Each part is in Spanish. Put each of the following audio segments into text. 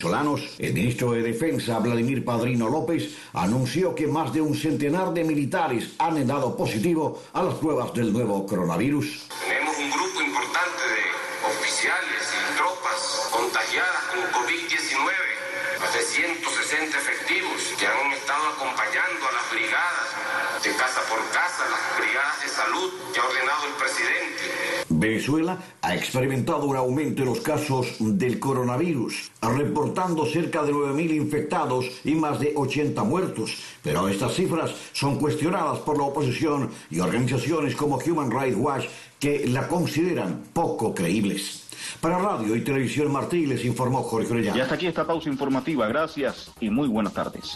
El ministro de Defensa, Vladimir Padrino López, anunció que más de un centenar de militares han dado positivo a las pruebas del nuevo coronavirus. Tenemos un grupo importante de oficiales y tropas contagiadas con COVID-19, más de 160 efectivos que han estado acompañando a las brigadas de casa por casa, las brigadas de salud que ha ordenado el presidente. Venezuela ha experimentado un aumento en los casos del coronavirus, reportando cerca de 9.000 infectados y más de 80 muertos. Pero estas cifras son cuestionadas por la oposición y organizaciones como Human Rights Watch, que la consideran poco creíbles. Para Radio y Televisión Martí les informó Jorge Orellana. Y hasta aquí esta pausa informativa. Gracias y muy buenas tardes.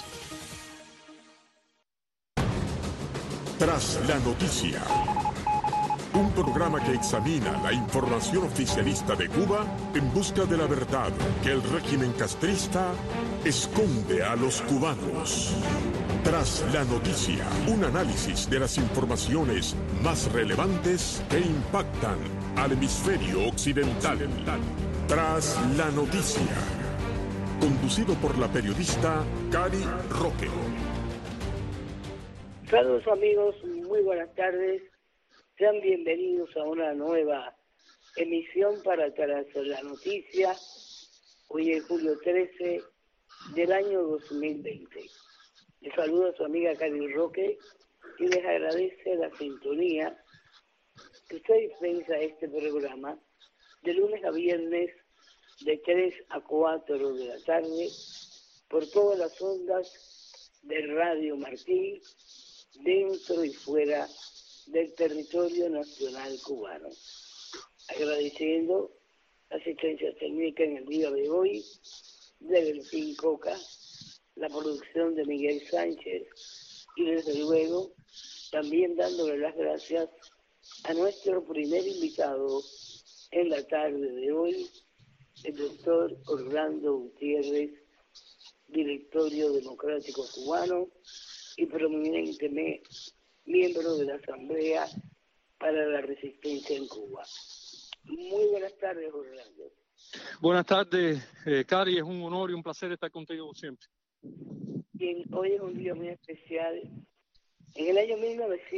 Tras la noticia. Un programa que examina la información oficialista de Cuba en busca de la verdad que el régimen castrista esconde a los cubanos. Tras la noticia, un análisis de las informaciones más relevantes que impactan al hemisferio occidental. Tras la noticia, conducido por la periodista Cari Roque. Saludos amigos, muy buenas tardes. Sean bienvenidos a una nueva emisión para Tras la Noticia. Hoy es julio 13 del año 2020. Les saluda a su amiga Cari Roque y les agradece la sintonía que usted dispensa este programa de lunes a viernes de 3 a 4 de la tarde por todas las ondas de Radio Martí, dentro y fuera del territorio nacional cubano. Agradeciendo la asistencia técnica en el día de hoy de Delfín Coca, la producción de Miguel Sánchez y desde luego también dándole las gracias a nuestro primer invitado en la tarde de hoy, el doctor Orlando Gutiérrez, directorio democrático cubano y prominente miembro de la Asamblea para la Resistencia en Cuba. Muy buenas tardes, Orlando. Buenas tardes, Cari. Es un honor y un placer estar contigo siempre. Bien, hoy es un día muy especial. En el año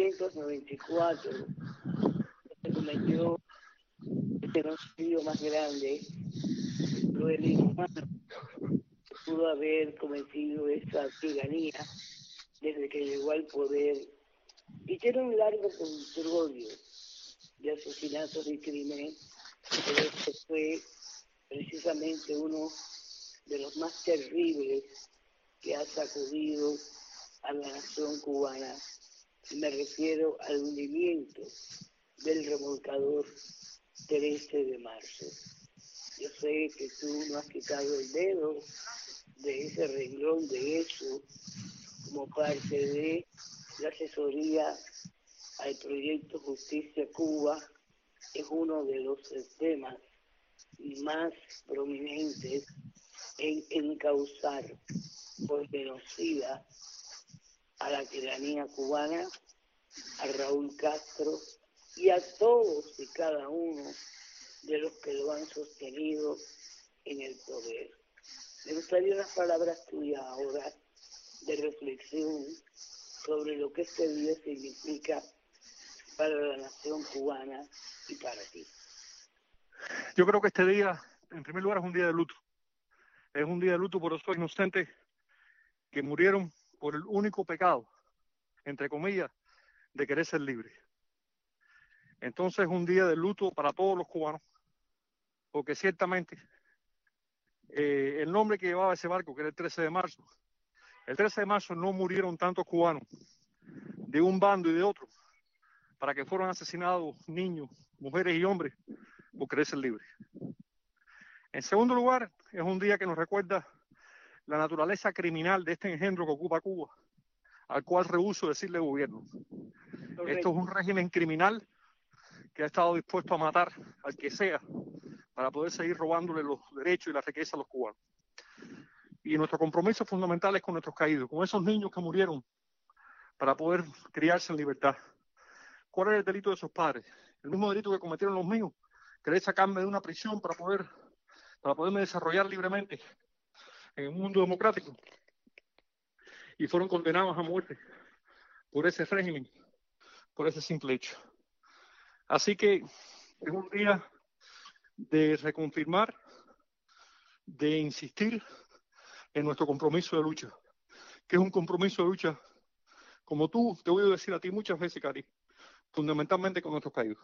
1994 se cometió el genocidio más grande, cruel e inhumano, que pudo haber cometido esa tiranía desde que llegó al poder, y tiene un largo controlio de asesinatos y crímenes, pero este fue precisamente uno de los más terribles que ha sacudido a la nación cubana. Me refiero al hundimiento del remolcador 13 de marzo. Yo sé que tú no has quitado el dedo de ese renglón de eso como parte de la asesoría al proyecto Justicia Cuba. Es uno de los temas más prominentes en encauzar por genocida a la tiranía cubana, a Raúl Castro y a todos y cada uno de los que lo han sostenido en el poder. Me gustaría unas palabras tuyas ahora de reflexión sobre lo que este día significa para la nación cubana y para ti. Yo creo que este día, en primer lugar, es un día de luto. Es un día de luto por esos inocentes que murieron por el único pecado, entre comillas, de querer ser libres. Entonces es un día de luto para todos los cubanos, porque ciertamente el nombre que llevaba ese barco, que era el 13 de marzo, el 13 de marzo no murieron tantos cubanos de un bando y de otro para que fueran asesinados niños, mujeres y hombres por querer ser libres. En segundo lugar, es un día que nos recuerda la naturaleza criminal de este engendro que ocupa Cuba, al cual rehúso decirle gobierno. Correcto. Esto es un régimen criminal que ha estado dispuesto a matar al que sea para poder seguir robándole los derechos y la riqueza a los cubanos. Y nuestro compromiso fundamental es con nuestros caídos, con esos niños que murieron para poder criarse en libertad. ¿Cuál es el delito de esos padres? El mismo delito que cometieron los míos, querer sacarme de una prisión para poderme desarrollar libremente en un mundo democrático y fueron condenados a muerte por ese régimen, por ese simple hecho. Así que es un día de reconfirmar, de insistir en nuestro compromiso de lucha, que es un compromiso de lucha, como tú te voy a decir a ti muchas veces, Cari, fundamentalmente con nuestros caídos.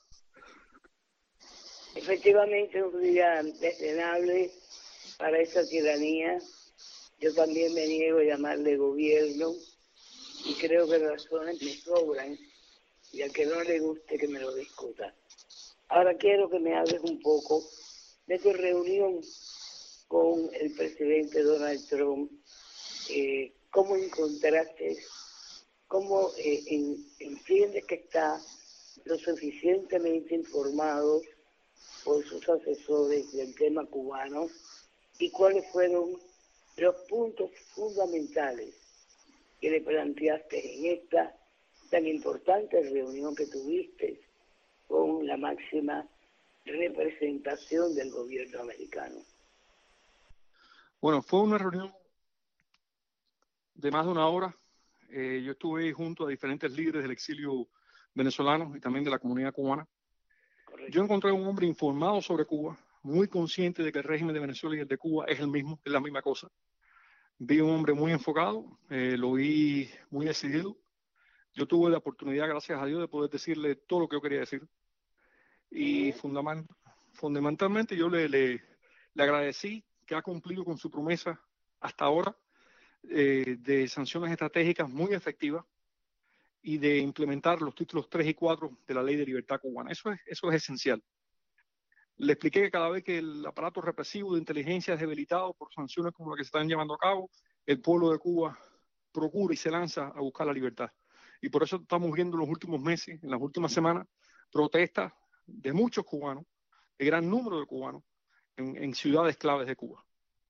Efectivamente, un día desdenable para esa tiranía. Yo también me niego a llamarle gobierno y creo que razones me sobran y al que no le guste que me lo discuta. Ahora quiero que me hables un poco de tu reunión con el presidente Donald Trump. ¿Cómo encontraste, cómo entiendes que está lo suficientemente informado por sus asesores del tema cubano y cuáles fueron los puntos fundamentales que le planteaste en esta tan importante reunión que tuviste con la máxima representación del gobierno americano? Bueno, fue una reunión de más de una hora. Yo estuve junto a diferentes líderes del exilio venezolano y también de la comunidad cubana. Correcto. Yo encontré un hombre informado sobre Cuba, muy consciente de que el régimen de Venezuela y el de Cuba es el mismo, es la misma cosa. Vi un hombre muy enfocado, lo vi muy decidido. Yo tuve la oportunidad, gracias a Dios, de poder decirle todo lo que yo quería decir. Y fundamentalmente yo le agradecí que ha cumplido con su promesa hasta ahora de sanciones estratégicas muy efectivas y de implementar los títulos 3 y 4 de la Ley de Libertad Cubana. Eso es esencial. Le expliqué que cada vez que el aparato represivo de inteligencia es debilitado por sanciones como las que se están llevando a cabo, el pueblo de Cuba procura y se lanza a buscar la libertad. Y por eso estamos viendo en los últimos meses, en las últimas semanas, protestas de muchos cubanos, de gran número de cubanos, en ciudades claves de Cuba.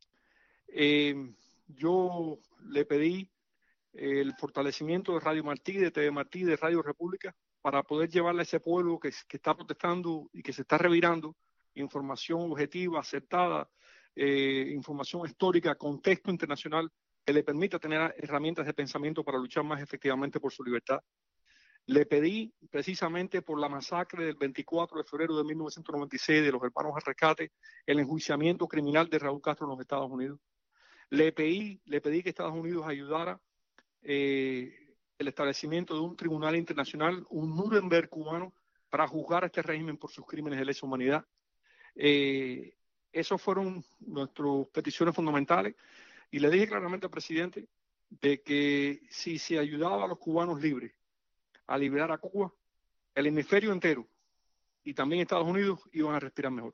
Yo le pedí el fortalecimiento de Radio Martí, de TV Martí, de Radio República, para poder llevarle a ese pueblo que está protestando y que se está revirando información objetiva, acertada, información histórica, contexto internacional, que le permita tener herramientas de pensamiento para luchar más efectivamente por su libertad. Le pedí precisamente por la masacre del 24 de febrero de 1996 de los hermanos al rescate, el enjuiciamiento criminal de Raúl Castro en los Estados Unidos. Le pedí que Estados Unidos ayudara el establecimiento de un tribunal internacional, un Nuremberg cubano, para juzgar a este régimen por sus crímenes de lesa humanidad. Esas fueron nuestras peticiones fundamentales y le dije claramente al presidente de que si se ayudaba a los cubanos libres a liberar a Cuba, el hemisferio entero y también Estados Unidos iban a respirar mejor.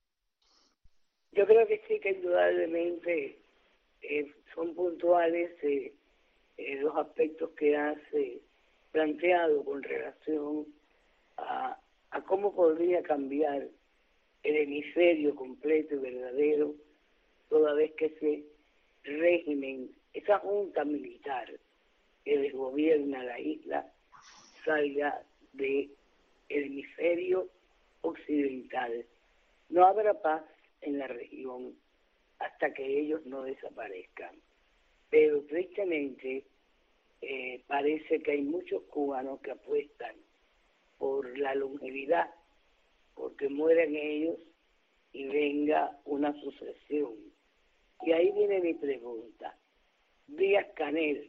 Yo creo que sí, que indudablemente son puntuales los aspectos que has planteado con relación a cómo podría cambiar el hemisferio completo y verdadero toda vez que ese régimen, esa junta militar que desgobierna la isla, salga del hemisferio occidental. No habrá paz en la región hasta que ellos no desaparezcan. Pero tristemente parece que hay muchos cubanos que apuestan por la longevidad, porque mueran ellos y venga una sucesión. Y ahí viene mi pregunta. Díaz-Canel,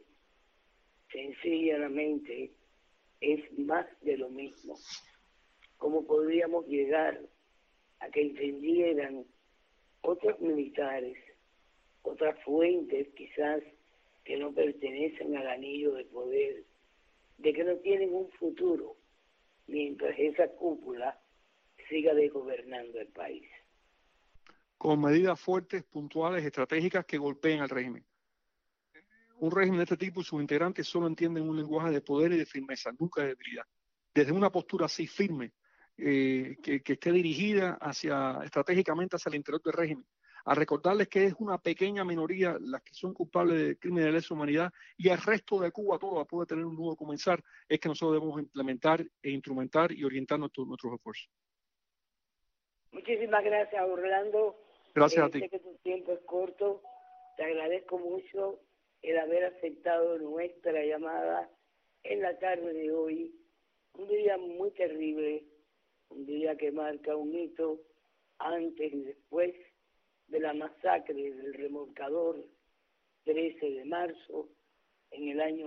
sencillamente, es más de lo mismo. ¿Cómo podríamos llegar a que entendieran otros militares, otras fuentes quizás que no pertenecen al anillo de poder, de que no tienen un futuro mientras esa cúpula siga desgobernando el país? Con medidas fuertes, puntuales, estratégicas que golpeen al régimen. Un régimen de este tipo y sus integrantes solo entienden un lenguaje de poder y de firmeza, nunca de debilidad. Desde una postura así firme, que esté dirigida estratégicamente hacia el interior del régimen, a recordarles que es una pequeña minoría las que son culpables de crímenes de lesa humanidad y el resto de Cuba todo puede tener un nuevo comenzar, es que nosotros debemos implementar e instrumentar y orientar nuestros esfuerzos. Muchísimas gracias, Orlando. Gracias a ti. Sé que tu tiempo es corto te agradezco mucho el haber aceptado nuestra llamada en la tarde de hoy. Un día muy terrible, un día que marca un hito antes y después de la masacre del remolcador 13 de marzo en el año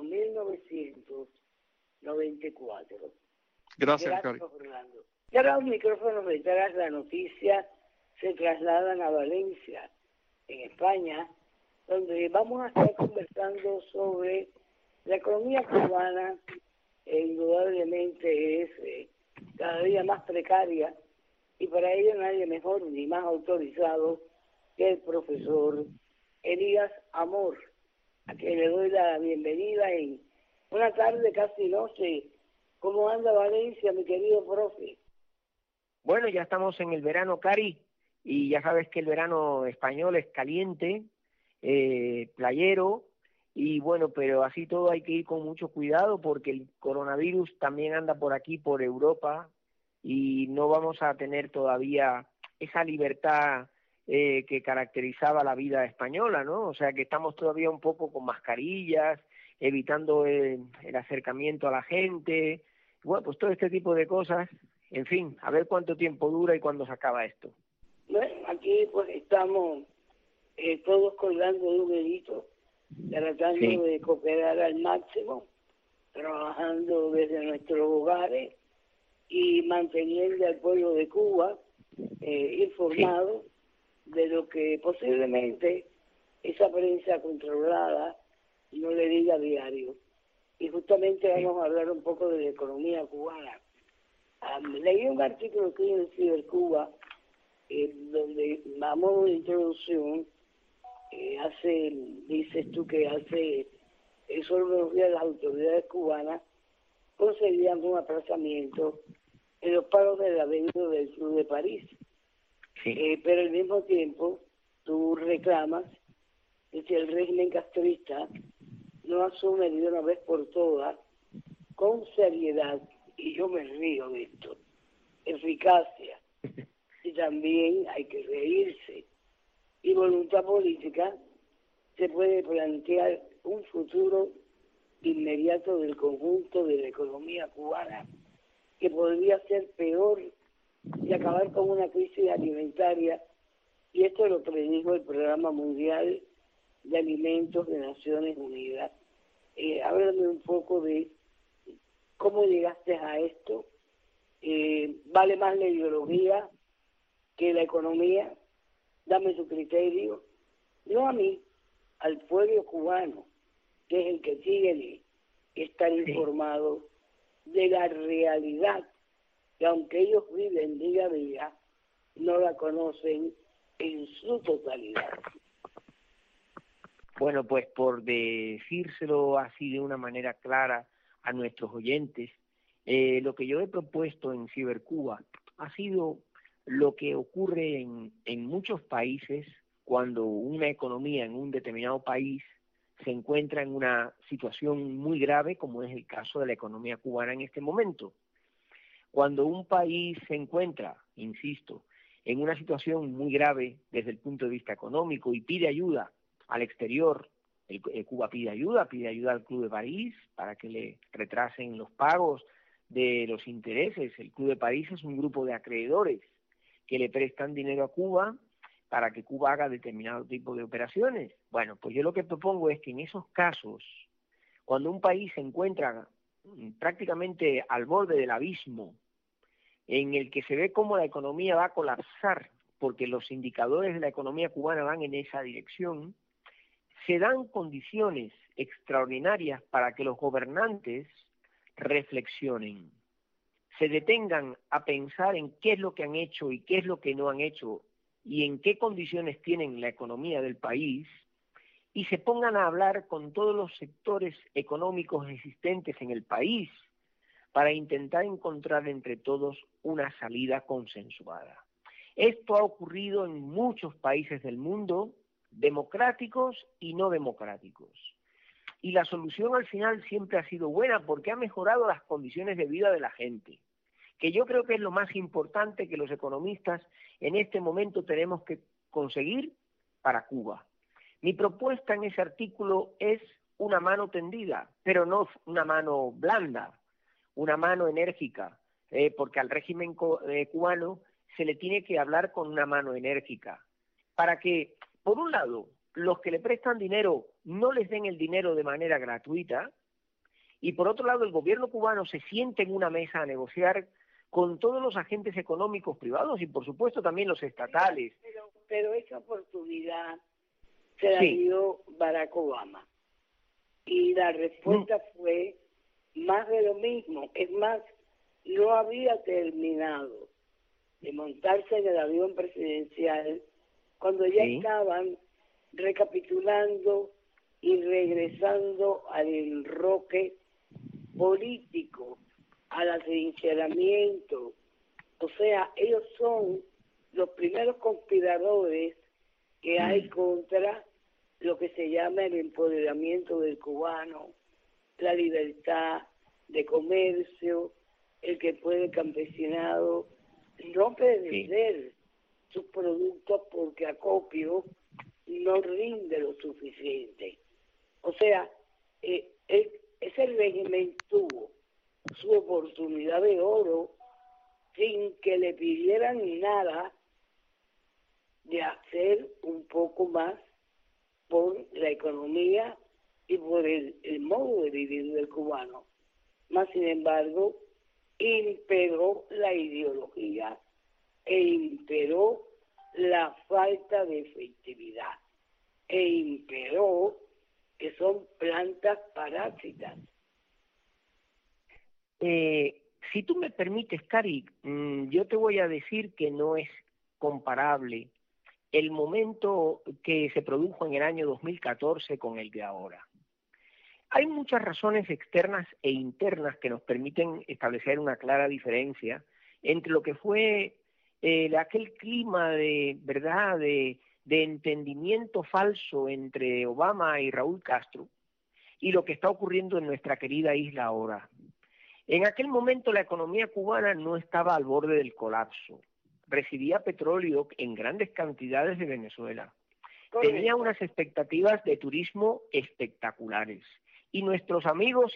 1994. Gracias, Cari. Orlando. Y ahora los micrófonos detrás de la noticia se trasladan a Valencia, en España, donde vamos a estar conversando sobre la economía cubana, indudablemente es cada día más precaria, y para ello nadie mejor ni más autorizado que el profesor Elías Amor, a quien le doy la bienvenida en una tarde casi noche. ¿Cómo anda Valencia, mi querido profe? Bueno, ya estamos en el verano, Cari, y ya sabes que el verano español es caliente, playero, y bueno, pero así todo hay que ir con mucho cuidado porque el coronavirus también anda por aquí, por Europa, y no vamos a tener todavía esa libertad que caracterizaba la vida española, ¿no? O sea que estamos todavía un poco con mascarillas, evitando el acercamiento a la gente, bueno, pues todo este tipo de cosas. En fin, a ver cuánto tiempo dura y cuándo se acaba esto. Bueno, aquí pues estamos todos colgando de un hilito, tratando de cooperar al máximo, trabajando desde nuestros hogares y manteniendo al pueblo de Cuba informado de lo que posiblemente esa prensa controlada no le diga a diario. Y justamente vamos a hablar un poco de la economía cubana. Leí un artículo aquí en Cibercuba, donde a modo de introducción dices tú que hace solo unos días las autoridades cubanas concedían un aplazamiento en los pagos de la deuda del Club de París. Pero al mismo tiempo tú reclamas que si el régimen castrista no asume de una vez por todas, con seriedad, y yo me río de esto, eficacia, y también hay que reírse, y voluntad política, se puede plantear un futuro inmediato del conjunto de la economía cubana, que podría ser peor y acabar con una crisis alimentaria, y esto lo predijo el Programa Mundial de Alimentos de Naciones Unidas. Háblame un poco de cómo llegaste a esto. ¿Vale más la ideología que la economía? Dame tu criterio. No a mí, al pueblo cubano, que es el que tiene que estar informado de la realidad, que aunque ellos viven día a día, no la conocen en su totalidad. Bueno, pues por decírselo así de una manera clara a nuestros oyentes, lo que yo he propuesto en Cibercuba ha sido lo que ocurre en muchos países cuando una economía en un determinado país se encuentra en una situación muy grave, como es el caso de la economía cubana en este momento. Cuando un país se encuentra, insisto, en una situación muy grave desde el punto de vista económico y pide ayuda al exterior, Cuba pide ayuda al Club de París para que le retrasen los pagos de los intereses. El Club de París es un grupo de acreedores que le prestan dinero a Cuba para que Cuba haga determinado tipo de operaciones. Bueno, pues yo lo que propongo es que en esos casos, cuando un país se encuentra prácticamente al borde del abismo, en el que se ve cómo la economía va a colapsar, porque los indicadores de la economía cubana van en esa dirección, se dan condiciones extraordinarias para que los gobernantes reflexionen, se detengan a pensar en qué es lo que han hecho y qué es lo que no han hecho y en qué condiciones tienen la economía del país, y se pongan a hablar con todos los sectores económicos existentes en el país para intentar encontrar entre todos una salida consensuada. Esto ha ocurrido en muchos países del mundo, democráticos y no democráticos. Y la solución al final siempre ha sido buena porque ha mejorado las condiciones de vida de la gente, que yo creo que es lo más importante que los economistas en este momento tenemos que conseguir para Cuba. Mi propuesta en ese artículo es una mano tendida, pero no una mano blanda, una mano enérgica, porque al régimen cubano se le tiene que hablar con una mano enérgica, para que, por un lado, los que le prestan dinero no les den el dinero de manera gratuita, y por otro lado, el gobierno cubano se siente en una mesa a negociar con todos los agentes económicos privados y, por supuesto, también los estatales. Pero esa oportunidad se la dio Barack Obama. Y la respuesta fue más de lo mismo. Es más, no había terminado de montarse en el avión presidencial cuando ya estaban recapitulando y regresando al enroque político, al atrincheramiento. O sea, ellos son los primeros conspiradores que hay contra lo que se llama el empoderamiento del cubano, la libertad de comercio, el que puede el campesinado no vender sus productos porque acopio no rinde lo suficiente. O sea, ese régimen tuvo su oportunidad de oro sin que le pidieran nada de hacer un poco más por la economía y por el modo de vivir del cubano. Más sin embargo, imperó la ideología e imperó la falta de efectividad e imperó que son plantas parásitas. Si tú me permites, Cari, yo te voy a decir que no es comparable el momento que se produjo en el año 2014 con el de ahora. Hay muchas razones externas e internas que nos permiten establecer una clara diferencia entre lo que fue aquel clima de verdad, de entendimiento falso entre Obama y Raúl Castro y lo que está ocurriendo en nuestra querida isla ahora. En aquel momento la economía cubana no estaba al borde del colapso. Recibía petróleo en grandes cantidades de Venezuela. Tenía unas expectativas de turismo espectaculares. Y nuestros amigos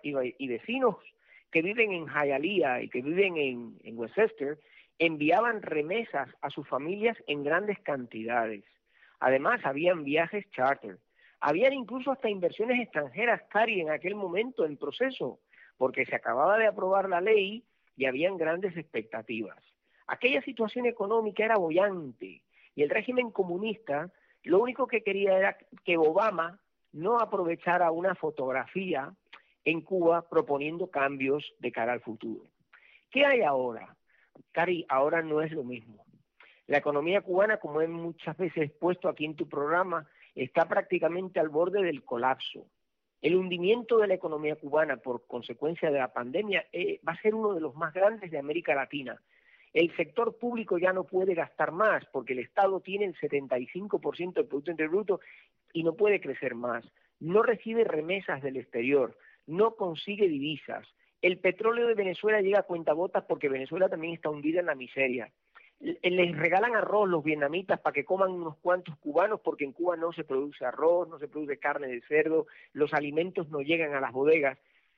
y vecinos que viven en Hialeah y que viven en Westchester enviaban remesas a sus familias en grandes cantidades. Además, habían viajes charter. Habían incluso hasta inversiones extranjeras, Cari, en aquel momento en proceso, porque se acababa de aprobar la ley y habían grandes expectativas. Aquella situación económica era boyante y el régimen comunista lo único que quería era que Obama no aprovechara una fotografía en Cuba proponiendo cambios de cara al futuro. ¿Qué hay ahora? Cari, ahora no es lo mismo. La economía cubana, como he muchas veces puesto aquí en tu programa, está prácticamente al borde del colapso. El hundimiento de la economía cubana por consecuencia de la pandemia va a ser uno de los más grandes de América Latina. El sector público ya no puede gastar más porque el Estado tiene el 75% del Producto Interior Bruto y no puede crecer más. No recibe remesas del exterior, no consigue divisas. El petróleo de Venezuela llega a cuentagotas porque Venezuela también está hundida en la miseria. Les regalan arroz los vietnamitas para que coman unos cuantos cubanos porque en Cuba no se produce arroz, no se produce carne de cerdo, los alimentos no llegan a las bodegas.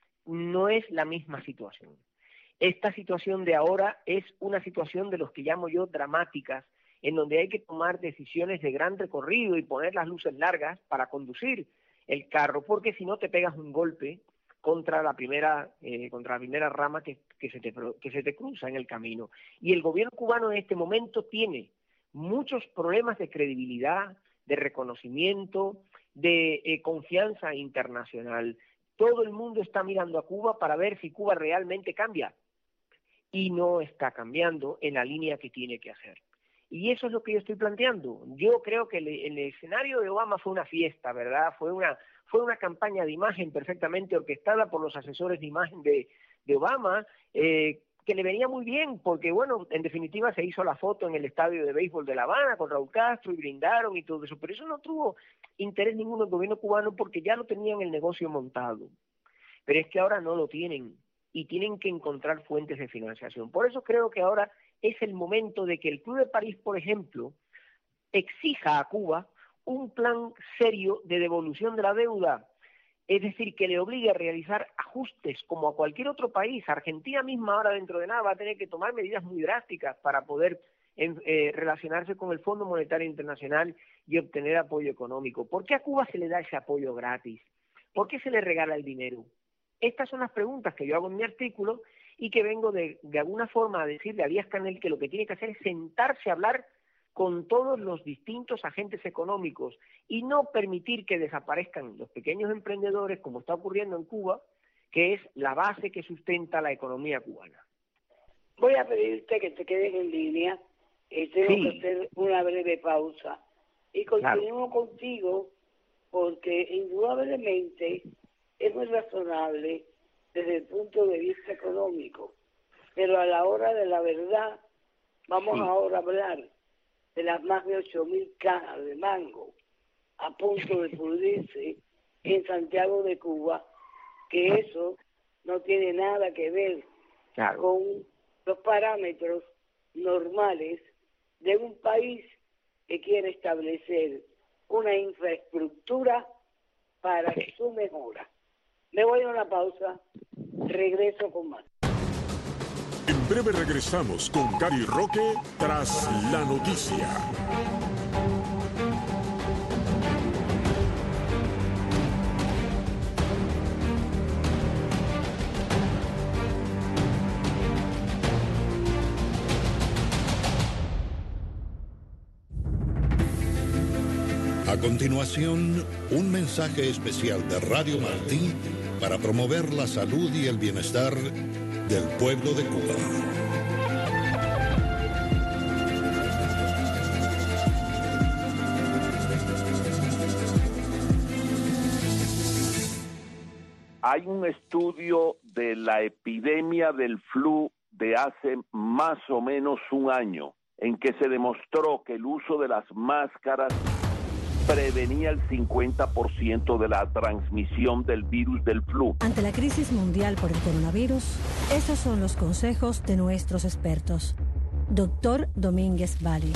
No es la misma situación. Esta situación de ahora es una situación de los que llamo yo dramáticas, en donde hay que tomar decisiones de gran recorrido y poner las luces largas para conducir el carro, porque si no te pegas un golpe contra la primera rama que se te cruza en el camino. Y el gobierno cubano en este momento tiene muchos problemas de credibilidad, de reconocimiento, de confianza internacional. Todo el mundo está mirando a Cuba para ver si Cuba realmente cambia. Y no está cambiando en la línea que tiene que hacer. Y eso es lo que yo estoy planteando. Yo creo que el escenario de Obama fue una fiesta, ¿verdad? Fue una campaña de imagen perfectamente orquestada por los asesores de imagen de Obama, que le venía muy bien, porque, bueno, en definitiva se hizo la foto en el estadio de béisbol de La Habana con Raúl Castro y brindaron y todo eso. Pero eso no tuvo interés ninguno del gobierno cubano porque ya lo tenían el negocio montado. Pero es que ahora no lo tienen y tienen que encontrar fuentes de financiación. Por eso creo que ahora es el momento de que el Club de París, por ejemplo, exija a Cuba un plan serio de devolución de la deuda, es decir, que le obligue a realizar ajustes como a cualquier otro país. Argentina misma ahora dentro de nada va a tener que tomar medidas muy drásticas para poder relacionarse con el Fondo Monetario Internacional y obtener apoyo económico. ¿Por qué a Cuba se le da ese apoyo gratis? ¿Por qué se le regala el dinero? Estas son las preguntas que yo hago en mi artículo y que vengo de alguna forma a decirle a Díaz-Canel que lo que tiene que hacer es sentarse a hablar con todos los distintos agentes económicos y no permitir que desaparezcan los pequeños emprendedores, como está ocurriendo en Cuba, que es la base que sustenta la economía cubana. Voy a pedirte que te quedes en línea. Tengo que hacer una breve pausa. Y continúo contigo porque indudablemente es muy razonable desde el punto de vista económico. Pero a la hora de la verdad, vamos ahora a hablar de las más de 8.000 cajas de mango a punto de pudrirse en Santiago de Cuba, que eso no tiene nada que ver con los parámetros normales de un país que quiere establecer una infraestructura para su mejora. Me voy a una pausa, regreso con más. En breve regresamos con Gary Roque tras la noticia. A continuación, un mensaje especial de Radio Martí para promover la salud y el bienestar del pueblo de Cuba. Hay un estudio de la epidemia del flu de hace más o menos un año en que se demostró que el uso de las máscaras prevenía el 50% de la transmisión del virus del flu. Ante la crisis mundial por el coronavirus, esos son los consejos de nuestros expertos. Doctor Domínguez Bali.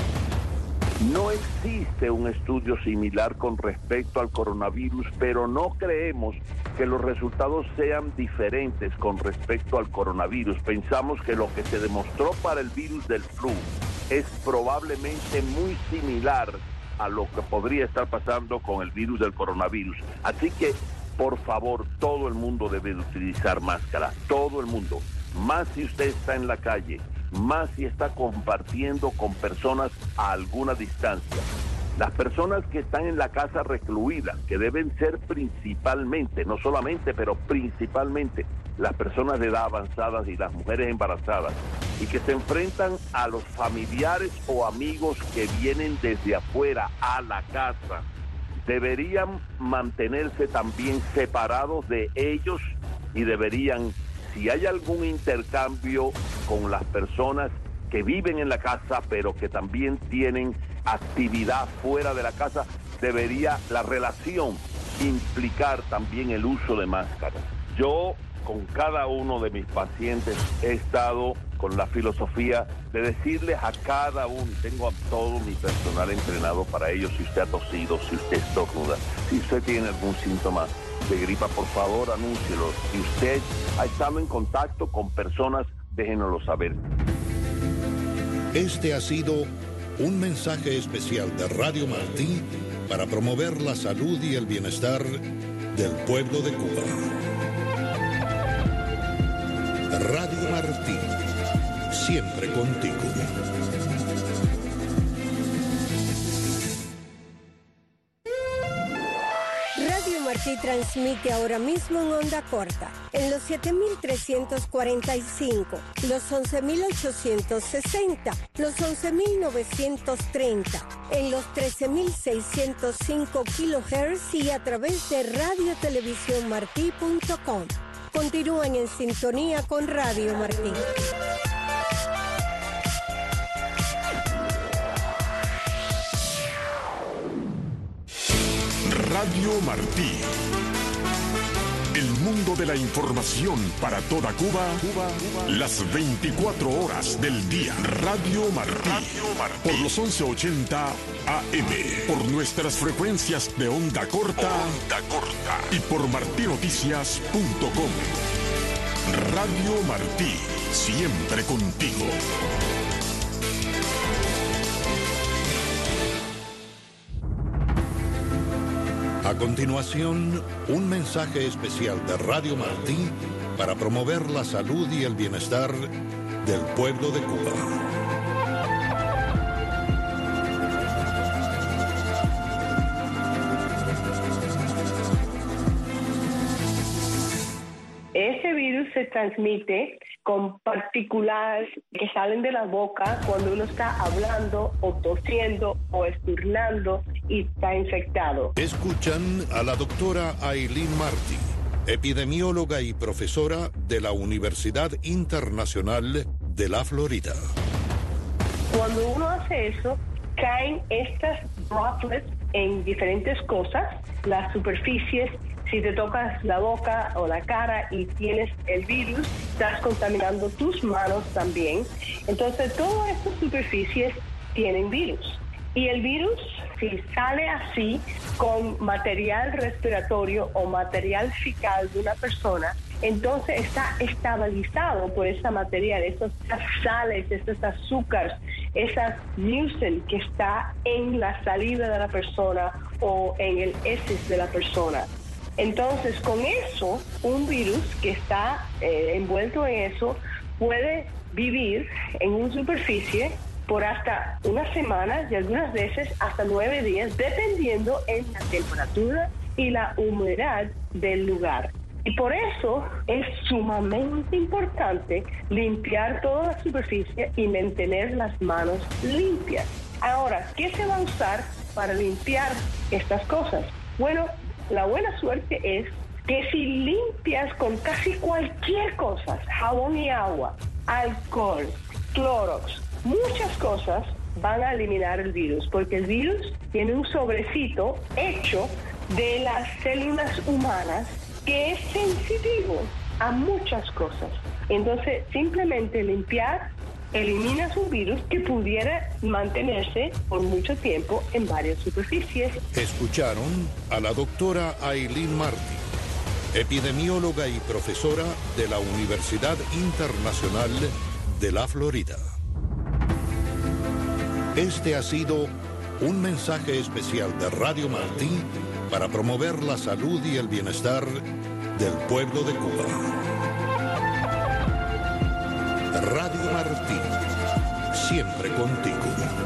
No existe un estudio similar con respecto al coronavirus, pero no creemos que los resultados sean diferentes con respecto al coronavirus. Pensamos que lo que se demostró para el virus del flu es probablemente muy similar a lo que podría estar pasando con el virus del coronavirus. Así que, por favor, todo el mundo debe de utilizar máscara, todo el mundo. Más si usted está en la calle, más si está compartiendo con personas a alguna distancia. Las personas que están en la casa recluidas, que deben ser principalmente, no solamente, pero principalmente, las personas de edad avanzada y las mujeres embarazadas, y que se enfrentan a los familiares o amigos que vienen desde afuera a la casa, deberían mantenerse también separados de ellos y deberían, si hay algún intercambio con las personas que viven en la casa, pero que también tienen actividad fuera de la casa, debería la relación implicar también el uso de máscaras. Yo, con cada uno de mis pacientes, he estado con la filosofía de decirles a cada uno, tengo a todo mi personal entrenado para ello, si usted ha tosido, si usted estornuda, si usted tiene algún síntoma de gripa, por favor, anúncielo. Si usted ha estado en contacto con personas, déjenoslo saber. Este ha sido un mensaje especial de Radio Martí para promover la salud y el bienestar del pueblo de Cuba. Radio Martí, siempre contigo. Radio Martí transmite ahora mismo en onda corta, en los 7.345, los 11.860, los 11.930, en los 13.605 kHz y a través de radiotelevisiónmartí.com. Continúen en sintonía con Radio Martí. Radio Martí, el mundo de la información para toda Cuba, las 24 horas del día. Radio Martí. Por los 1180 AM. Por nuestras frecuencias de onda corta. Y por martinoticias.com. Radio Martí. Siempre contigo. A continuación, un mensaje especial de Radio Martí para promover la salud y el bienestar del pueblo de Cuba. Ese virus se transmite con partículas que salen de la boca cuando uno está hablando o tosiendo o esturnando y está infectado. Escuchan a la doctora Aileen Martí, epidemióloga y profesora de la Universidad Internacional de la Florida. Cuando uno hace eso, caen estas droplets en diferentes cosas, las superficies. Si te tocas la boca o la cara y tienes el virus, estás contaminando tus manos también. Entonces, todas estas superficies tienen virus. Y el virus, si sale así con material respiratorio o material fecal de una persona, entonces está estabilizado por ese material, esas sales, esos azúcares, esa mucin que está en la saliva de la persona o en el heces de la persona. Entonces, con eso, un virus que está envuelto en eso puede vivir en una superficie por hasta una semana y algunas veces hasta 9 días, dependiendo en la temperatura y la humedad del lugar. Y por eso es sumamente importante limpiar toda la superficie y mantener las manos limpias. Ahora, ¿qué se va a usar para limpiar estas cosas? Bueno, la buena suerte es que si limpias con casi cualquier cosa, jabón y agua, alcohol, Clorox, muchas cosas van a eliminar el virus, porque el virus tiene un sobrecito hecho de las células humanas que es sensitivo a muchas cosas. Entonces, simplemente limpiar eliminas un virus que pudiera mantenerse por mucho tiempo en varias superficies. Escucharon a la doctora Aileen Martí, epidemióloga y profesora de la Universidad Internacional de la Florida. Este ha sido un mensaje especial de Radio Martí para promover la salud y el bienestar del pueblo de Cuba. Radio Martí, siempre contigo.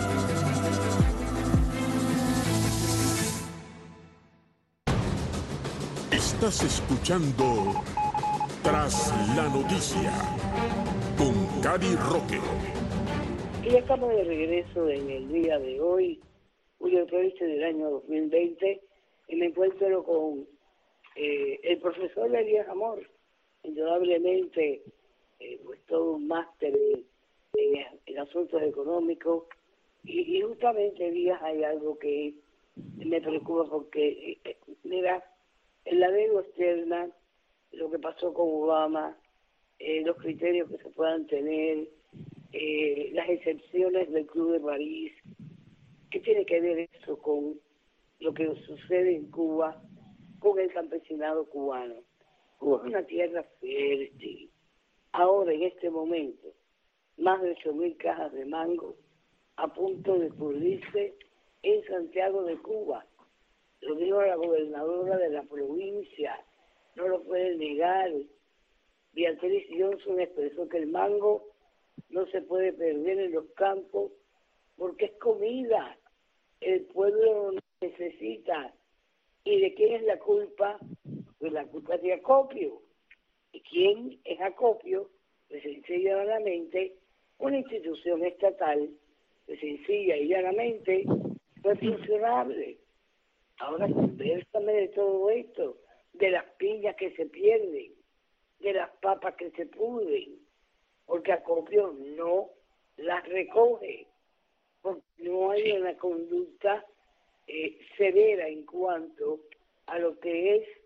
Estás escuchando Tras la Noticia con Cari Roque. Y estamos de regreso en el día de hoy, julio 13 del año 2020, y me encuentro con el profesor Elías Amor, indudablemente pues todo un máster en asuntos económicos, y justamente, Elías, hay algo que me preocupa porque, mira, en la deuda externa, lo que pasó con Obama, los criterios que se puedan tener, las excepciones del Club de París, ¿qué tiene que ver eso con lo que sucede en Cuba, con el campesinado cubano? Cuba es una tierra fértil. Ahora, en este momento, más de 8.000 cajas de mango a punto de pudrirse en Santiago de Cuba. Lo dijo la gobernadora de la provincia, no lo puede negar. Beatriz Johnson expresó que el mango no se puede perder en los campos porque es comida. El pueblo lo necesita. ¿Y de quién es la culpa? Pues la culpa es de Acopio. ¿Y quién es Acopio? Pues sencilla y llanamente una institución estatal que sencilla y llanamente no es funcionable. Ahora convérsame de todo esto, de las piñas que se pierden, de las papas que se pudren, porque Acopio no las recoge, porque no hay una conducta severa en cuanto a lo que es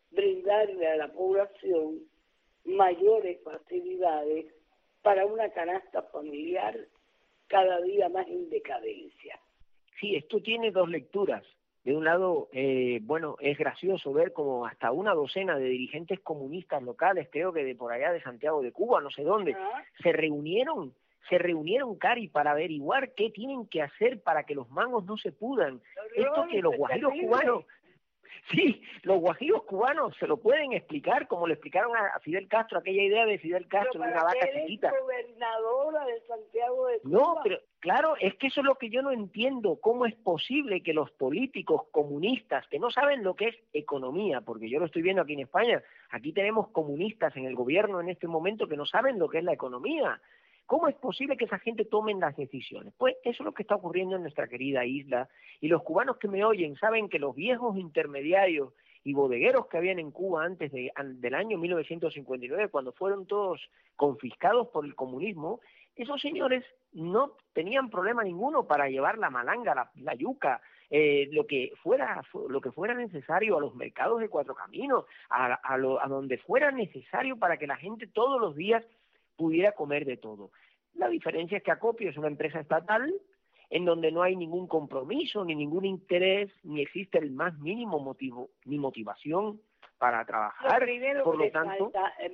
brindarle a la población mayores facilidades para una canasta familiar cada día más en decadencia. Sí, esto tiene dos lecturas. De un lado, bueno, es gracioso ver como hasta una docena de dirigentes comunistas locales, creo que de por allá de Santiago de Cuba, no sé dónde, se reunieron, Cari, para averiguar qué tienen que hacer para que los mangos no se pudran. Esto que los guajiros cubanos, sí, los guajiros cubanos se lo pueden explicar, como le explicaron a Fidel Castro, aquella idea de Fidel Castro de una vaca chiquita. Gobernadora de Santiago de Cuba. No, pero claro, es que eso es lo que yo no entiendo. ¿Cómo es posible que los políticos comunistas, que no saben lo que es economía, porque yo lo estoy viendo aquí en España, aquí tenemos comunistas en el gobierno en este momento que no saben lo que es la economía? ¿Cómo es posible que esa gente tomen las decisiones? Pues eso es lo que está ocurriendo en nuestra querida isla. Y los cubanos que me oyen saben que los viejos intermediarios y bodegueros que habían en Cuba antes del año 1959, cuando fueron todos confiscados por el comunismo, esos señores no tenían problema ninguno para llevar la malanga, la yuca, lo que fuera necesario a los mercados de Cuatro Caminos, a donde fuera necesario para que la gente todos los días pudiera comer de todo. La diferencia es que Acopio es una empresa estatal en donde no hay ningún compromiso, ni ningún interés, ni existe el más mínimo motivo, ni motivación para trabajar. Por lo tanto,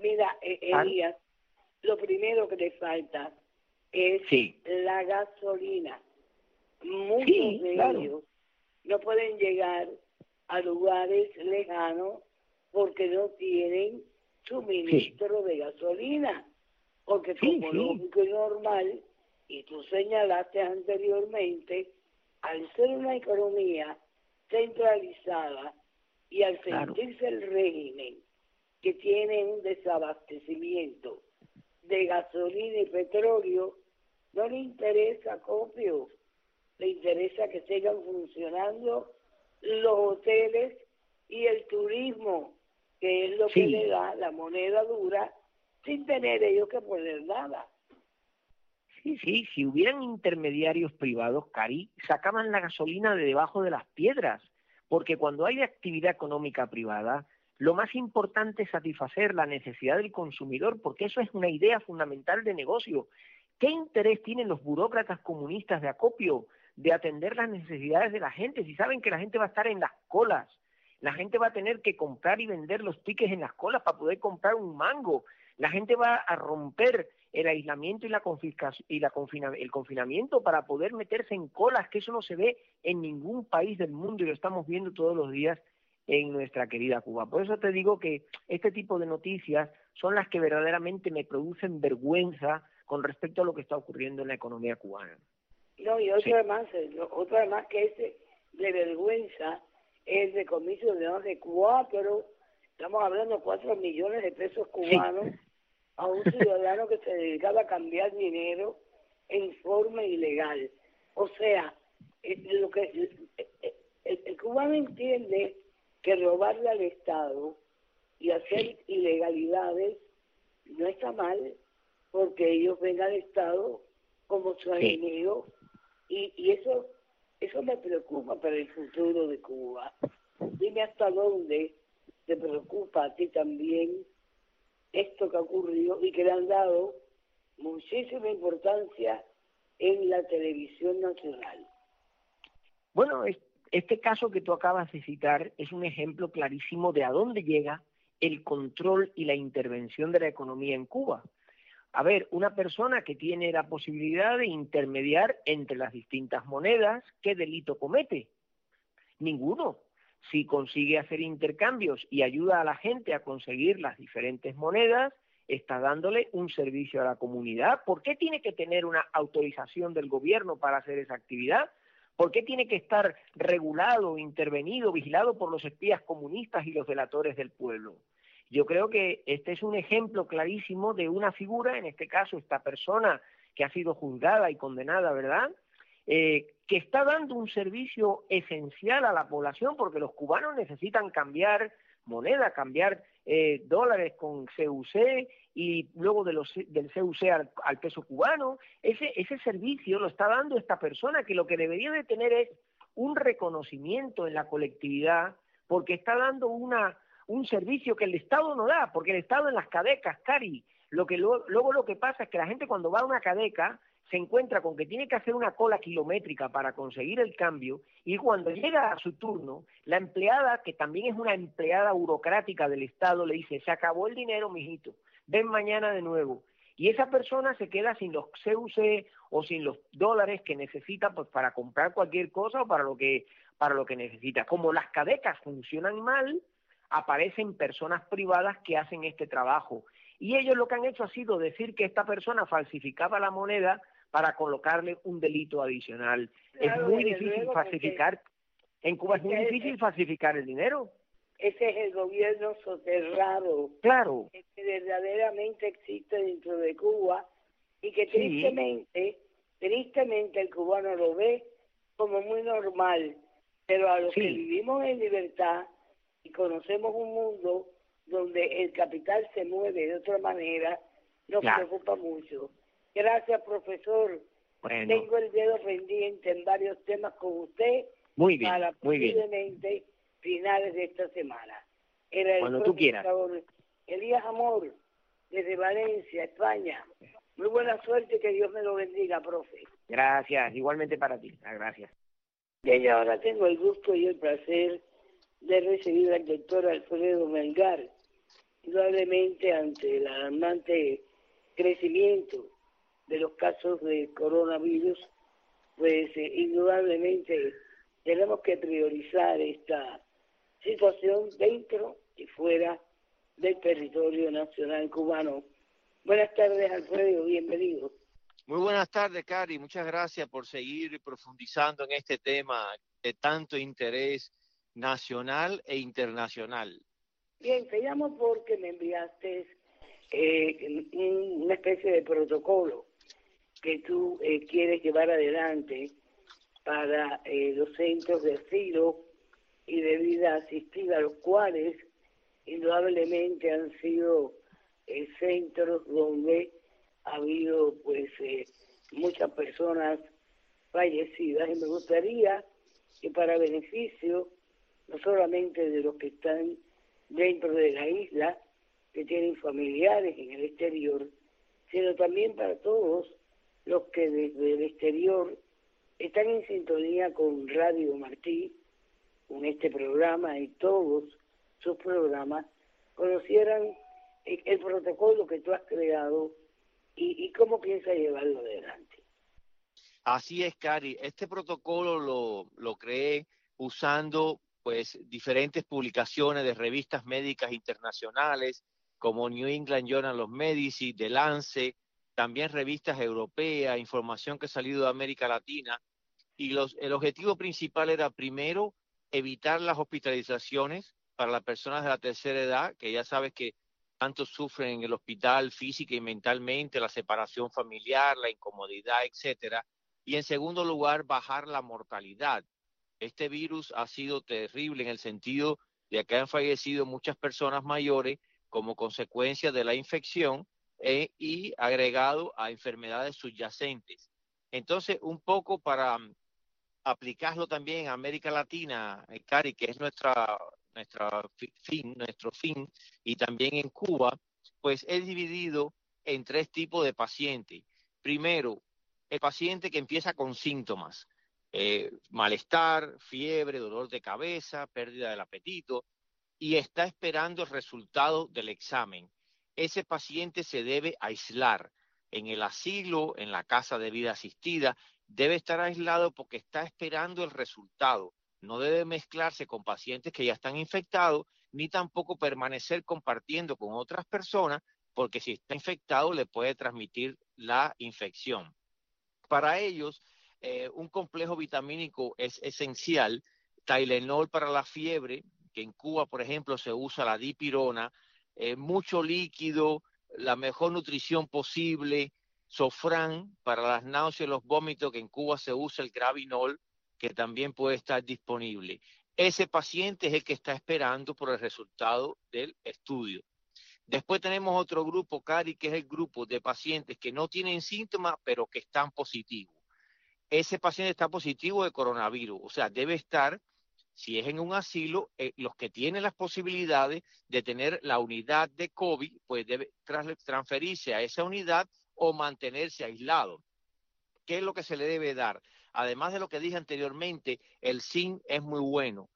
Elías, lo primero que le falta es la gasolina. Muchos de ellos no pueden llegar a lugares lejanos porque no tienen suministro de gasolina. Porque como lógico y normal, y tú señalaste anteriormente, al ser una economía centralizada y al sentirse el régimen que tiene un desabastecimiento de gasolina y petróleo, no le interesa Acopio, le interesa que sigan funcionando los hoteles y el turismo, que es lo que le da la moneda dura, sin tener ellos que poner nada. Sí, si hubieran intermediarios privados, Cari, sacaban la gasolina de debajo de las piedras, porque cuando hay actividad económica privada, lo más importante es satisfacer la necesidad del consumidor, porque eso es una idea fundamental de negocio. ¿Qué interés tienen los burócratas comunistas de Acopio de atender las necesidades de la gente si saben que la gente va a estar en las colas? La gente va a tener que comprar y vender los tickets en las colas para poder comprar un mango. La gente va a romper el aislamiento y la confiscación y el confinamiento para poder meterse en colas, que eso no se ve en ningún país del mundo y lo estamos viendo todos los días en nuestra querida Cuba. Por eso te digo que este tipo de noticias son las que verdaderamente me producen vergüenza con respecto a lo que está ocurriendo en la economía cubana. No, y otro además que ese de vergüenza es el decomiso de más de 4 millones de pesos cubanos a un ciudadano que se dedicaba a cambiar dinero en forma ilegal. O sea, el cubano entiende que robarle al Estado y hacer ilegalidades no está mal, porque ellos ven al Estado como su enemigo, y eso me preocupa para el futuro de Cuba. Dime hasta dónde te preocupa a ti también esto que ha ocurrido y que le han dado muchísima importancia en la televisión nacional. Bueno, este caso que tú acabas de citar es un ejemplo clarísimo de a dónde llega el control y la intervención de la economía en Cuba. A ver, una persona que tiene la posibilidad de intermediar entre las distintas monedas, ¿qué delito comete? Ninguno. Si consigue hacer intercambios y ayuda a la gente a conseguir las diferentes monedas, está dándole un servicio a la comunidad. ¿Por qué tiene que tener una autorización del gobierno para hacer esa actividad? ¿Por qué tiene que estar regulado, intervenido, vigilado por los espías comunistas y los delatores del pueblo? Yo creo que este es un ejemplo clarísimo de una figura, en este caso esta persona que ha sido juzgada y condenada, ¿verdad?, que está dando un servicio esencial a la población, porque los cubanos necesitan cambiar moneda, cambiar dólares con CUC y luego del CUC al peso cubano. Ese servicio lo está dando esta persona, que lo que debería de tener es un reconocimiento en la colectividad, porque está dando un servicio que el Estado no da, porque el Estado en las cadecas, Cari, luego lo que pasa es que la gente cuando va a una cadeca se encuentra con que tiene que hacer una cola kilométrica para conseguir el cambio, y cuando llega a su turno, la empleada, que también es una empleada burocrática del Estado, le dice, se acabó el dinero, mijito, ven mañana de nuevo. Y esa persona se queda sin los CUC o sin los dólares que necesita pues, para comprar cualquier cosa o para lo que necesita. Como las cadecas funcionan mal, aparecen personas privadas que hacen este trabajo. Y ellos lo que han hecho ha sido decir que esta persona falsificaba la moneda para colocarle un delito adicional. Claro, es muy difícil falsificar, en Cuba es muy difícil falsificar el dinero. Ese es el gobierno soterrado, claro, que verdaderamente existe dentro de Cuba y que tristemente el cubano lo ve como muy normal, pero a los que vivimos en libertad y conocemos un mundo donde el capital se mueve de otra manera, nos preocupa mucho. Gracias, profesor. Bueno. Tengo el dedo pendiente en varios temas con usted. Muy bien, para muy bien. posiblemente finales de esta semana. Era cuando tú quieras. Elías Amor, desde Valencia, España. Muy buena suerte, que Dios me lo bendiga, profe. Gracias, igualmente para ti. Gracias. Y ahora tengo el gusto y el placer de recibir al doctor Alfredo Melgar, indudablemente ante el alarmante crecimiento de los casos de coronavirus, pues indudablemente tenemos que priorizar esta situación dentro y fuera del territorio nacional cubano. Buenas tardes, Alfredo, bienvenido. Muy buenas tardes, Cari. Muchas gracias por seguir profundizando en este tema de tanto interés nacional e internacional. Bien, te llamo porque me enviaste una especie de protocolo que tú quieres llevar adelante para los centros de asilo y de vida asistida, los cuales indudablemente han sido centros donde ha habido pues muchas personas fallecidas, y me gustaría que para beneficio no solamente de los que están dentro de la isla, que tienen familiares en el exterior, sino también para todos los que desde el exterior están en sintonía con Radio Martí, con este programa y todos sus programas, conocieran el protocolo que tú has creado y cómo piensas llevarlo adelante. Así es, Cari. Este protocolo lo creé usando pues diferentes publicaciones de revistas médicas internacionales como New England Journal of Medicine, The Lancet, también revistas europeas, información que ha salido de América Latina. Y el objetivo principal era, primero, evitar las hospitalizaciones para las personas de la tercera edad, que ya sabes que tanto sufren en el hospital física y mentalmente, la separación familiar, la incomodidad, etcétera. Y en segundo lugar, bajar la mortalidad. Este virus ha sido terrible en el sentido de que han fallecido muchas personas mayores como consecuencia de la infección y agregado a enfermedades subyacentes. Entonces, un poco para aplicarlo también en América Latina, Cari, que es nuestro fin, y también en Cuba, pues he dividido en 3 tipos de pacientes. Primero, el paciente que empieza con síntomas, malestar, fiebre, dolor de cabeza, pérdida del apetito, y está esperando el resultado del examen. Ese paciente se debe aislar en el asilo, en la casa de vida asistida, debe estar aislado porque está esperando el resultado. No debe mezclarse con pacientes que ya están infectados, ni tampoco permanecer compartiendo con otras personas, porque si está infectado le puede transmitir la infección. Para ellos, un complejo vitamínico es esencial. Tylenol para la fiebre, que en Cuba, por ejemplo, se usa la dipirona, mucho líquido, la mejor nutrición posible, Sofran para las náuseas y los vómitos, que en Cuba se usa el Gravinol, que también puede estar disponible. Ese paciente es el que está esperando por el resultado del estudio. Después tenemos otro grupo, Cari, que es el grupo de pacientes que no tienen síntomas, pero que están positivos. Ese paciente está positivo de coronavirus, o sea, debe estar Si es en un asilo, los que tienen las posibilidades de tener la unidad de COVID, pues debe transferirse a esa unidad o mantenerse aislado. ¿Qué es lo que se le debe dar? Además de lo que dije anteriormente, el zinc es muy bueno,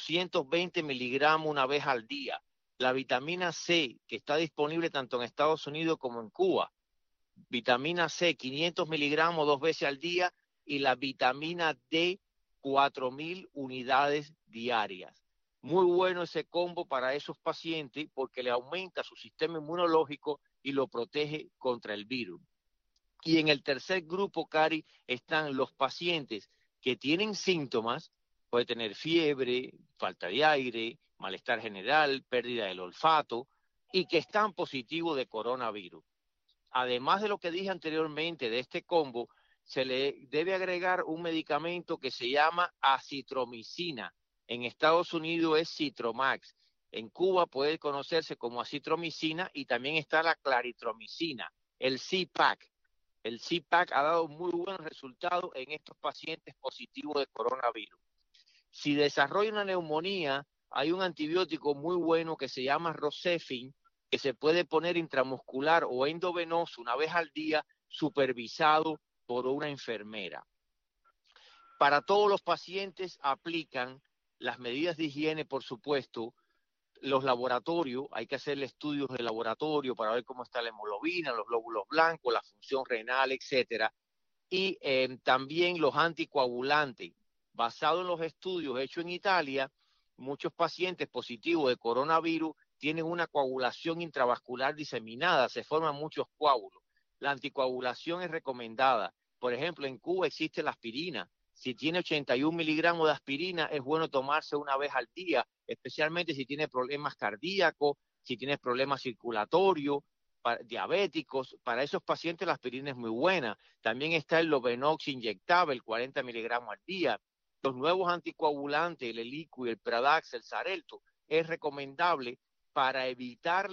220 miligramos una vez al día. La vitamina C, que está disponible tanto en Estados Unidos como en Cuba, vitamina C, 500 miligramos 2 veces al día, y la vitamina D, 4.000 unidades diarias. Muy bueno ese combo para esos pacientes porque le aumenta su sistema inmunológico y lo protege contra el virus. Y en el tercer grupo, Cari, están los pacientes que tienen síntomas, puede tener fiebre, falta de aire, malestar general, pérdida del olfato, y que están positivos de coronavirus. Además de lo que dije anteriormente de este combo, se le debe agregar un medicamento que se llama acitromicina. En Estados Unidos es Citromax. En Cuba puede conocerse como acitromicina y también está la claritromicina, el C-Pack. El C-Pack ha dado muy buenos resultados en estos pacientes positivos de coronavirus. Si desarrolla una neumonía, hay un antibiótico muy bueno que se llama Rosefin, que se puede poner intramuscular o endovenoso una vez al día, supervisado por una enfermera. Para todos los pacientes aplican las medidas de higiene, por supuesto, los laboratorios, hay que hacerle estudios de laboratorio para ver cómo está la hemoglobina, los glóbulos blancos, la función renal, etcétera, y también los anticoagulantes. Basado en los estudios hechos en Italia, muchos pacientes positivos de coronavirus tienen una coagulación intravascular diseminada, se forman muchos coágulos. La anticoagulación es recomendada. Por ejemplo, en Cuba existe la aspirina. Si tiene 81 miligramos de aspirina, es bueno tomarse una vez al día, especialmente si tiene problemas cardíacos, si tiene problemas circulatorios, diabéticos. Para esos pacientes la aspirina es muy buena. También está el Lovenox inyectable, 40 miligramos al día. Los nuevos anticoagulantes, el Eliquis, el Pradax, el Xarelto, es recomendable para evitar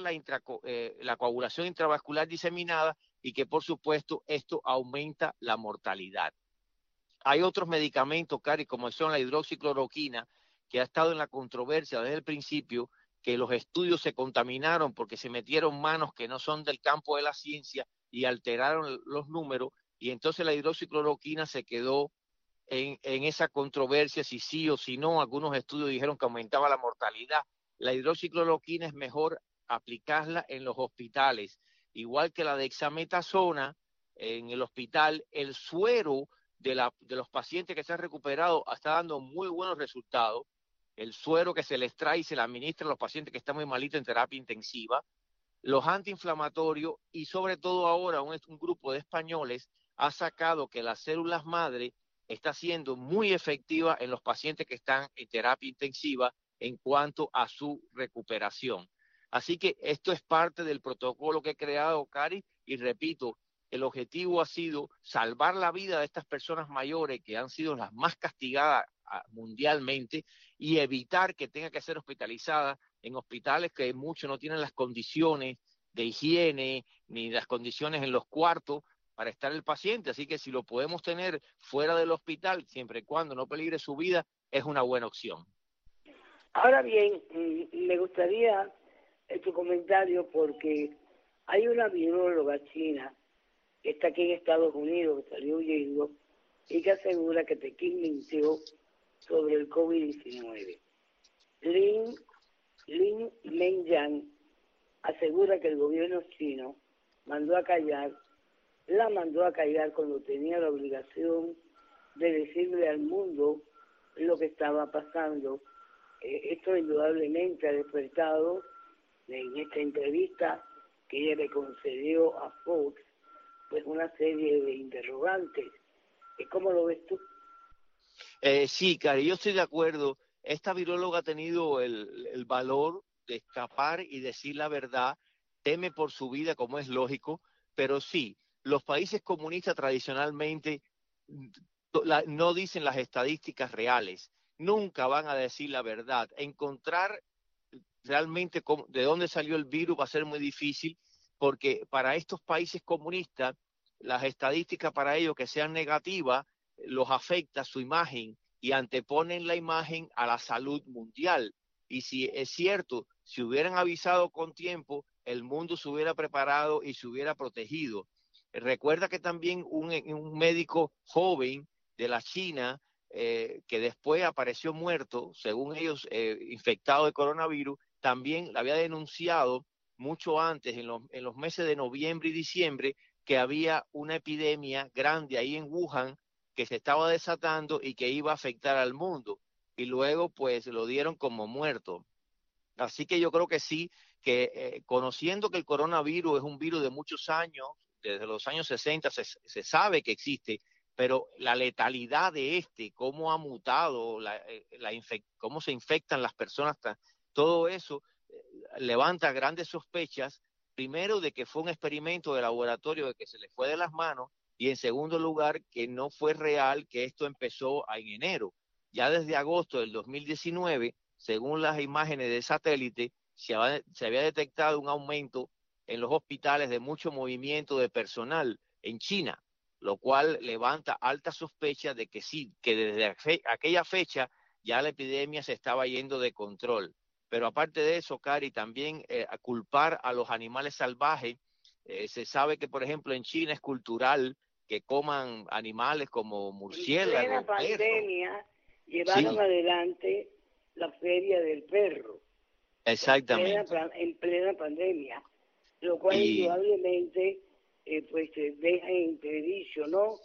la coagulación intravascular diseminada y que, por supuesto, esto aumenta la mortalidad. Hay otros medicamentos, Cari, como son la hidroxicloroquina, que ha estado en la controversia desde el principio, que los estudios se contaminaron porque se metieron manos que no son del campo de la ciencia y alteraron los números, y entonces la hidroxicloroquina se quedó en esa controversia, si sí o si no. Algunos estudios dijeron que aumentaba la mortalidad. La hidroxicloroquina es mejor aplicarla en los hospitales, igual que la dexametasona en el hospital. El suero de los pacientes que se han recuperado está dando muy buenos resultados. El suero que se les trae y se le administra a los pacientes que están muy malitos en terapia intensiva. Los antiinflamatorios y sobre todo ahora un grupo de españoles ha sacado que las células madre está siendo muy efectiva en los pacientes que están en terapia intensiva en cuanto a su recuperación. Así que esto es parte del protocolo que he creado, Cari, y repito, el objetivo ha sido salvar la vida de estas personas mayores que han sido las más castigadas mundialmente y evitar que tengan que ser hospitalizadas en hospitales que muchos no tienen las condiciones de higiene ni las condiciones en los cuartos para estar el paciente. Así que si lo podemos tener fuera del hospital, siempre y cuando no peligre su vida, es una buena opción. Ahora bien, me gustaría tu comentario porque hay una viróloga china que está aquí en Estados Unidos, que salió huyendo, y que asegura que Pekín mintió sobre el COVID-19. Lin Menyan asegura que el gobierno chino la mandó a callar cuando tenía la obligación de decirle al mundo lo que estaba pasando. Esto indudablemente ha despertado en esta entrevista que ella le concedió a Fox, pues una serie de interrogantes. ¿Cómo lo ves tú? Sí, Cari, yo estoy de acuerdo. Esta viróloga ha tenido el valor de escapar y decir la verdad, teme por su vida, como es lógico, pero sí, los países comunistas tradicionalmente no dicen las estadísticas reales, nunca van a decir la verdad. Encontrar realmente de dónde salió el virus va a ser muy difícil, porque para estos países comunistas, las estadísticas para ellos que sean negativas, los afecta su imagen y anteponen la imagen a la salud mundial. Y si es cierto, si hubieran avisado con tiempo, el mundo se hubiera preparado y se hubiera protegido. Recuerda que también un médico joven de la China, que después apareció muerto, según ellos, infectado de coronavirus, también había denunciado mucho antes, en los meses de noviembre y diciembre, que había una epidemia grande ahí en Wuhan que se estaba desatando y que iba a afectar al mundo. Y luego, pues, lo dieron como muerto. Así que yo creo que sí, que conociendo que el coronavirus es un virus de muchos años, desde los años 60 se sabe que existe, pero la letalidad de cómo ha mutado, cómo se infectan las personas, todo eso levanta grandes sospechas, primero de que fue un experimento de laboratorio de que se le fue de las manos, y en segundo lugar que no fue real, que esto empezó en enero. Ya desde agosto del 2019, según las imágenes de satélite, se había detectado un aumento en los hospitales de mucho movimiento de personal en China, lo cual levanta alta sospecha de que sí, que desde aquella fecha ya la epidemia se estaba yendo de control. Pero aparte de eso, Cari, también a culpar a los animales salvajes. Se sabe que, por ejemplo, en China es cultural que coman animales como murciélagos. En plena pandemia llevaron adelante la feria del perro. Exactamente. En plena pandemia, lo cual indudablemente pues deja en entredicho, ¿no?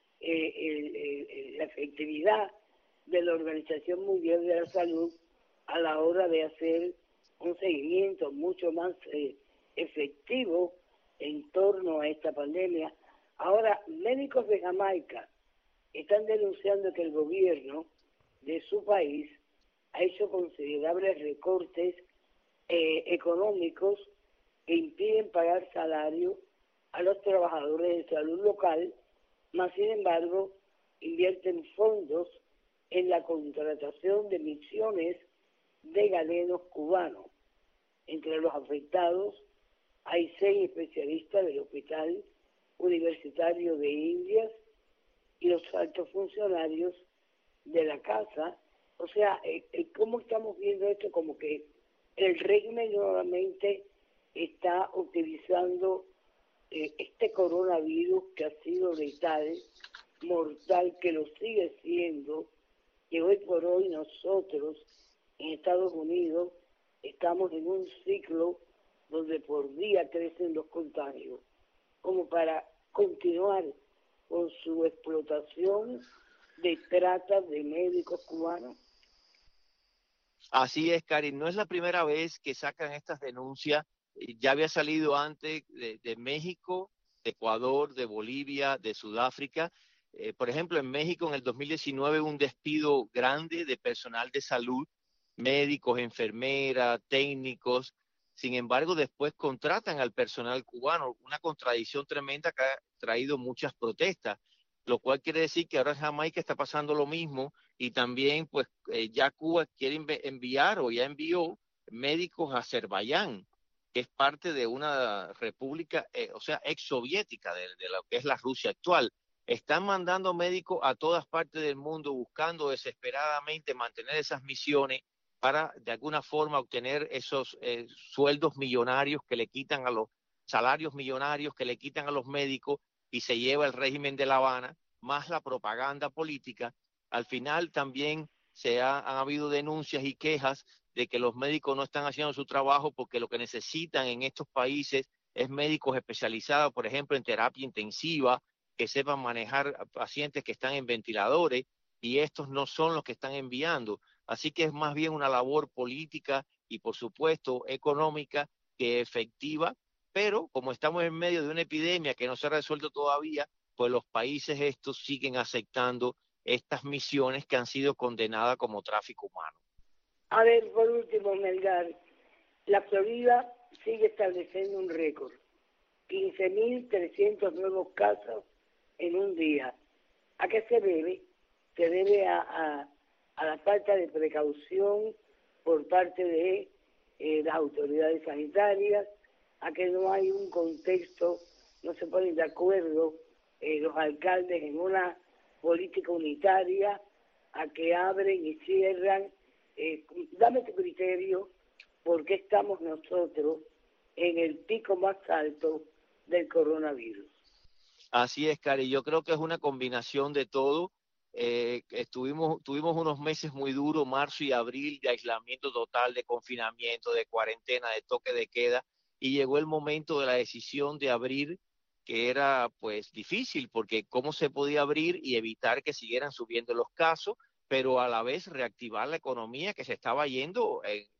La efectividad de la Organización Mundial de la Salud a la hora de hacer un seguimiento mucho más efectivo en torno a esta pandemia. Ahora, médicos de Jamaica están denunciando que el gobierno de su país ha hecho considerables recortes económicos que impiden pagar salario a los trabajadores de salud local, más sin embargo invierten fondos en la contratación de misiones de galenos cubanos. Entre los afectados hay 6 especialistas del Hospital Universitario de Indias y los altos funcionarios de la casa. O sea, ¿cómo estamos viendo esto? Como que el régimen nuevamente está utilizando este coronavirus que ha sido letal, mortal, que lo sigue siendo, que hoy por hoy nosotros en Estados Unidos estamos en un ciclo donde por día crecen los contagios, como para continuar con su explotación de trata de médicos cubanos. Así es, Karin, no es la primera vez que sacan estas denuncias. Ya había salido antes de México, de Ecuador, de Bolivia, de Sudáfrica. Por ejemplo, en México en el 2019 un despido grande de personal de salud, médicos, enfermeras, técnicos. Sin embargo, después contratan al personal cubano, una contradicción tremenda que ha traído muchas protestas, lo cual quiere decir que ahora en Jamaica está pasando lo mismo, y también pues ya Cuba quiere enviar o ya envió médicos a Azerbaiyán, que es parte de una república, o sea, exsoviética de lo que es la Rusia actual. Están mandando médicos a todas partes del mundo buscando desesperadamente mantener esas misiones para de alguna forma obtener esos sueldos millonarios que le quitan a los salarios millonarios que le quitan a los médicos y se lleva el régimen de La Habana, más la propaganda política. Al final también han habido denuncias y quejas de que los médicos no están haciendo su trabajo porque lo que necesitan en estos países es médicos especializados, por ejemplo, en terapia intensiva, que sepan manejar pacientes que están en ventiladores, y estos no son los que están enviando. Así que es más bien una labor política y, por supuesto, económica que efectiva, pero como estamos en medio de una epidemia que no se ha resuelto todavía, pues los países estos siguen aceptando estas misiones que han sido condenadas como tráfico humano. A ver, por último, Melgar, la Florida sigue estableciendo un récord, 15.300 nuevos casos en un día. ¿A qué se debe? Se debe a la falta de precaución por parte de las autoridades sanitarias, a que no hay un contexto, no se ponen de acuerdo los alcaldes en una política unitaria, a que abren y cierran. Dame tu criterio, porque estamos nosotros en el pico más alto del coronavirus. Así es, Cari, yo creo que es una combinación de todo. Tuvimos unos meses muy duros, marzo y abril, de aislamiento total, de confinamiento, de cuarentena, de toque de queda, y llegó el momento de la decisión de abrir, que era pues difícil, porque cómo se podía abrir y evitar que siguieran subiendo los casos, pero a la vez reactivar la economía que se estaba yendo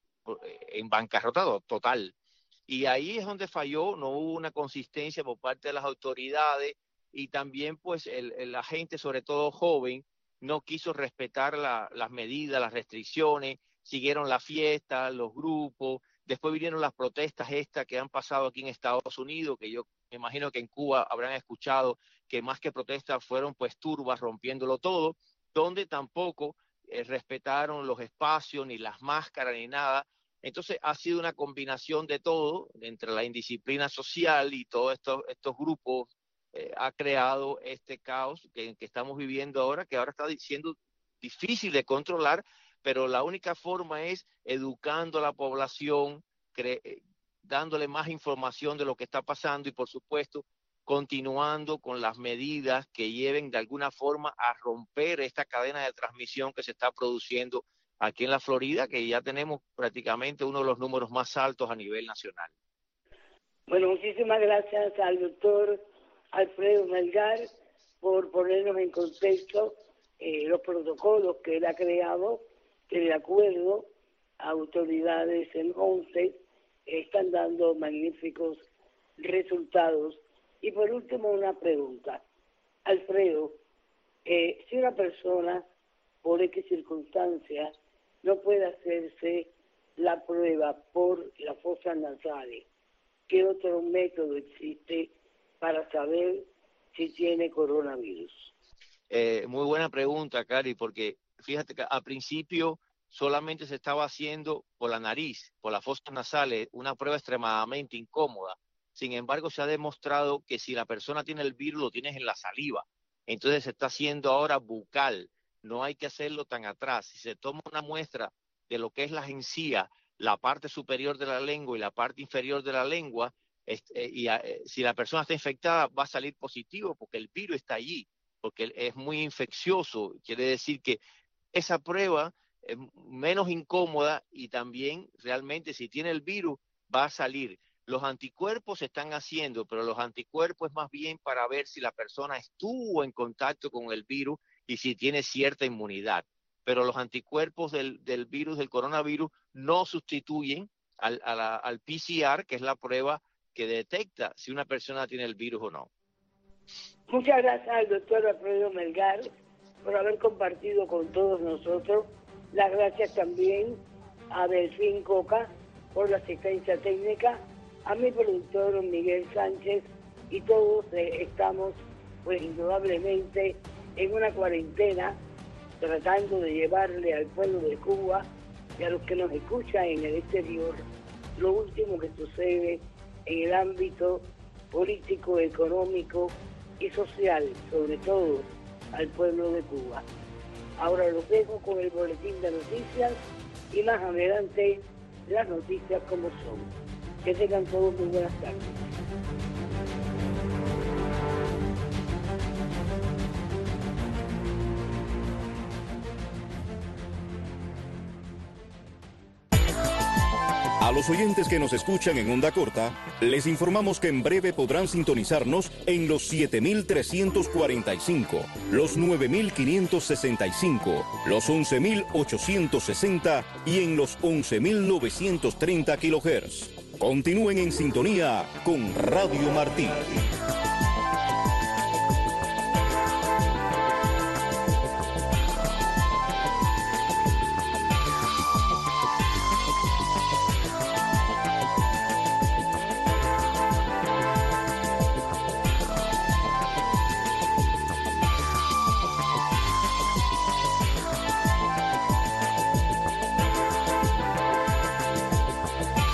en bancarrota total. Y ahí es donde falló, no hubo una consistencia por parte de las autoridades, y también pues la gente, sobre todo joven, no quiso respetar las medidas, las restricciones, siguieron la fiesta, los grupos, después vinieron las protestas estas que han pasado aquí en Estados Unidos, que yo me imagino que en Cuba habrán escuchado que más que protestas fueron pues turbas rompiéndolo todo, donde tampoco respetaron los espacios, ni las máscaras, ni nada. Entonces ha sido una combinación de todo, entre la indisciplina social y todos estos grupos, ha creado este caos que estamos viviendo ahora, que ahora está siendo difícil de controlar, pero la única forma es educando a la población, dándole más información de lo que está pasando y, por supuesto, continuando con las medidas que lleven de alguna forma a romper esta cadena de transmisión que se está produciendo aquí en la Florida, que ya tenemos prácticamente uno de los números más altos a nivel nacional. Bueno, muchísimas gracias al doctor Alfredo Melgar por ponernos en contexto los protocolos que él ha creado, que de acuerdo a autoridades en 11 están dando magníficos resultados. Y por último, una pregunta. Alfredo, si una persona por X circunstancias no puede hacerse la prueba por las fosas nasales, ¿qué otro método existe para saber si tiene coronavirus? Muy buena pregunta, Cari, porque fíjate que al principio solamente se estaba haciendo por la nariz, por las fosas nasales, una prueba extremadamente incómoda. Sin embargo, se ha demostrado que si la persona tiene el virus, lo tienes en la saliva. Entonces se está haciendo ahora bucal. No hay que hacerlo tan atrás. Si se toma una muestra de lo que es las encías, la parte superior de la lengua y la parte inferior de la lengua, si la persona está infectada, va a salir positivo porque el virus está allí, porque es muy infeccioso. Quiere decir que esa prueba es menos incómoda y también realmente si tiene el virus va a salir. Los anticuerpos se están haciendo, pero los anticuerpos es más bien para ver si la persona estuvo en contacto con el virus y si tiene cierta inmunidad. Pero los anticuerpos del virus, del coronavirus, no sustituyen al PCR, que es la prueba que detecta si una persona tiene el virus o no. Muchas gracias al doctor Alfredo Melgar por haber compartido con todos nosotros. Las gracias también a Delfín Coca por la asistencia técnica, a mi productor Miguel Sánchez, y todos estamos pues indudablemente en una cuarentena tratando de llevarle al pueblo de Cuba y a los que nos escuchan en el exterior lo último que sucede en el ámbito político, económico y social, sobre todo al pueblo de Cuba. Ahora los dejo con el boletín de noticias y más adelante las noticias como son. Que tengan todos muy buenas tardes. A los oyentes que nos escuchan en onda corta, les informamos que en breve podrán sintonizarnos en los 7.345, los 9.565, los 11.860 y en los 11.930 kHz. Continúen en sintonía con Radio Martí.